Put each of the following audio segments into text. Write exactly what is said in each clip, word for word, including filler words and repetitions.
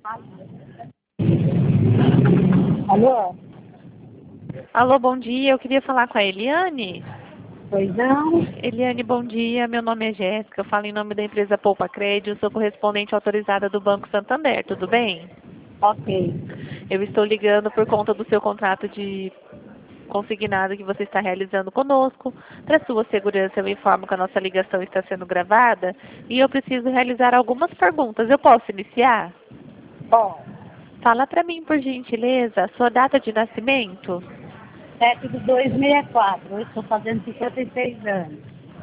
Alô? Alô, bom dia. Eu queria falar com a Eliane. Pois não? Eliane, bom dia. Meu nome é Jéssica. Eu falo em nome da empresa Poupa Crédito. Eu sou correspondente autorizada do Banco Santander. Tudo bem? Ok. Eu estou ligando por conta do seu contrato de consignado que você está realizando conosco. Para sua segurança, eu informo que a nossa ligação está sendo gravada e eu preciso realizar algumas perguntas. Eu posso iniciar? Bom, Fala para mim, por gentileza, a sua data de nascimento. sete de dois sessenta e quatro. Eu estou fazendo cinquenta e seis anos.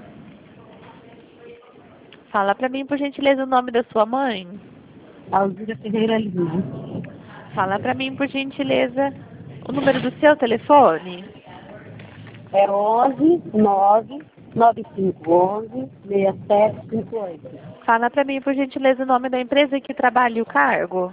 Fala para mim, por gentileza, o nome da sua mãe. Alzira Ferreira Lima. Fala para mim, por gentileza, o número do seu telefone. É onze nove nove cinco onze seis sete cinco oito. Fala para mim, por gentileza, o nome da empresa em que trabalha e o cargo.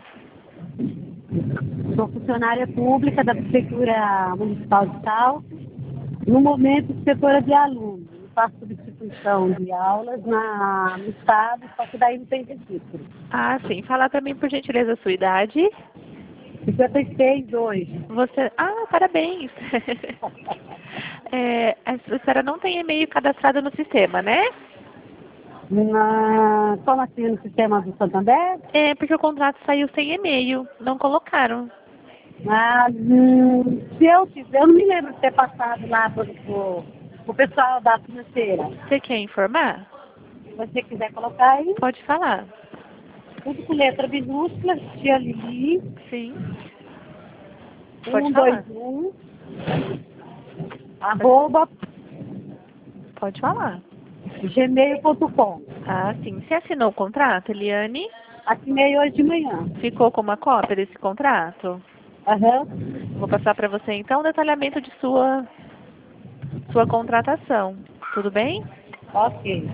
Sou funcionária pública da Prefeitura Municipal de Salto. No momento, inspetora de alunos. Eu faço substituição de aulas na, no estado, só que daí não tem registro. Ah, sim. Fala para mim, por gentileza, a sua idade. cinquenta e seis hoje. Você... Ah, parabéns. é, a senhora não tem e-mail cadastrado no sistema, né? Na, como assim, no sistema do Santander? É, porque o contrato saiu sem e-mail. Não colocaram. Mas, hum, se eu tiver, eu não me lembro de ter passado lá para o pessoal da financeira. Você quer informar? Se você quiser colocar aí, Pode falar. tudo com letra minúscula, tia Lili, Sim. Pode um falar. dois um, arroba, Pode falar. gmail ponto com. Ah, sim. Você assinou o contrato, Eliane? Assinei hoje de manhã. Ficou com uma cópia desse contrato? Aham. Vou passar para você, então, o detalhamento de sua, sua contratação. Tudo bem? Ok.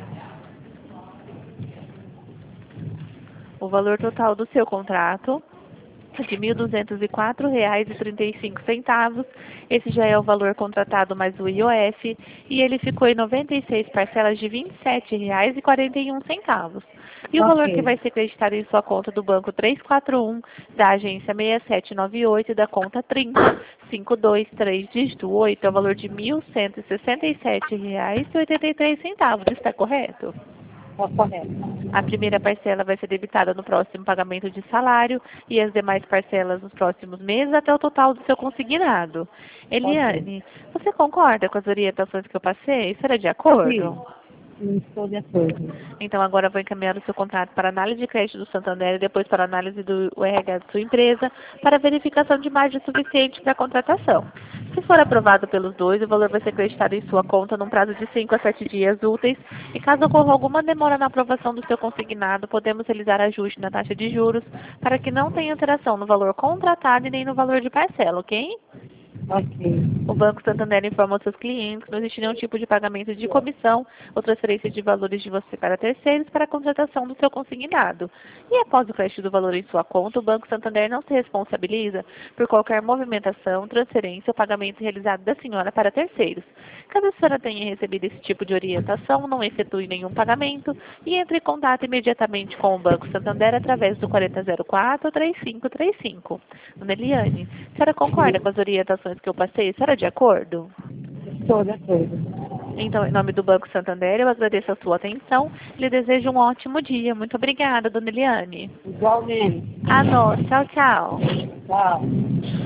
O valor total do seu contrato é de mil duzentos e quatro reais e trinta e cinco centavos. Esse já é o valor contratado mais o I O F e ele ficou em noventa e seis parcelas de vinte e sete reais e quarenta e um centavos. E o valor que Ok. vai ser creditado em sua conta do banco trezentos e quarenta e um, da agência seis sete nove oito e da conta trinta, cinco dois três, dígito oito, é o valor de mil cento e sessenta e sete reais e oitenta e três centavos. Está correto? Tá correto. A primeira parcela vai ser debitada no próximo pagamento de salário e as demais parcelas nos próximos meses até o total do seu consignado. Eliane, você concorda com as orientações que eu passei? Será de acordo? Sim. Sim, estou de acordo. Então agora eu vou encaminhar o seu contrato para análise de crédito do Santander e depois para análise do R H de sua empresa para verificação de margem suficiente para a contratação. Se for aprovado pelos dois, o valor vai ser creditado em sua conta num prazo de cinco a sete dias úteis e caso ocorra alguma demora na aprovação do seu consignado, podemos realizar ajuste na taxa de juros para que não tenha alteração no valor contratado e nem no valor de parcela, ok? Ok. O Banco Santander informa aos seus clientes que não existe nenhum tipo de pagamento de comissão ou transferência de valores de você para terceiros para a contratação do seu consignado. E após o crédito do valor em sua conta, o Banco Santander não se responsabiliza por qualquer movimentação, transferência ou pagamento realizado da senhora para terceiros. Caso a senhora tenha recebido esse tipo de orientação, não efetue nenhum pagamento e entre em contato imediatamente com o Banco Santander através do quarenta zero quatro, três cinco três cinco. Dona Eliane, a senhora concorda com as orientações que eu passei? A senhora é de acordo? Estou de acordo. Então, em nome do Banco Santander, eu agradeço a sua atenção e lhe desejo um ótimo dia. Muito obrigada, Dona Eliane. Igualmente. Ah, não. Tchau, tchau. Tchau.